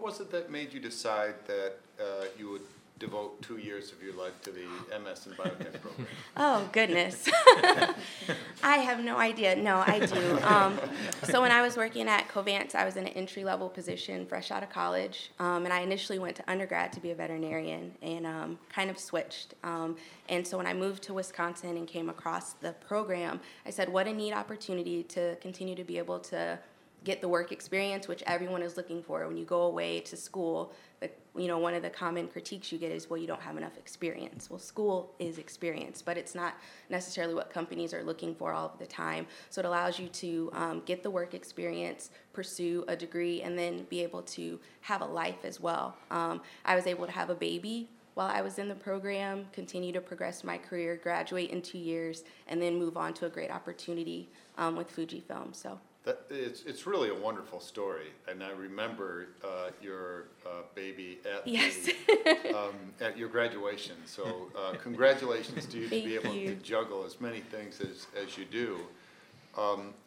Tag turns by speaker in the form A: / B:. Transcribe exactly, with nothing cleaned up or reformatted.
A: was it that made you decide that uh, you would devote two years of your life to the M S in biochem program?
B: Oh, goodness. I have no idea. No, I do. Um, so when I was working at Covance, I was in an entry-level position fresh out of college, um, and I initially went to undergrad to be a veterinarian and um, kind of switched. Um, and so when I moved to Wisconsin and came across the program, I said, what a neat opportunity to continue to be able to get the work experience, which everyone is looking for. When you go away to school, the, you know, one of the common critiques you get is, well, you don't have enough experience. Well, school is experience, but it's not necessarily what companies are looking for all of the time. So it allows you to um, get the work experience, pursue a degree, and then be able to have a life as well. Um, I was able to have a baby while I was in the program, continue to progress my career, graduate in two years, and then move on to a great opportunity um, with Fujifilm. So.
A: That, it's it's really a wonderful story, and I remember uh, your uh, baby at
B: yes.
A: the, um, at your graduation. So uh, congratulations to you to
B: Thank
A: be able
B: you.
A: to juggle as many things as, as you do. Um,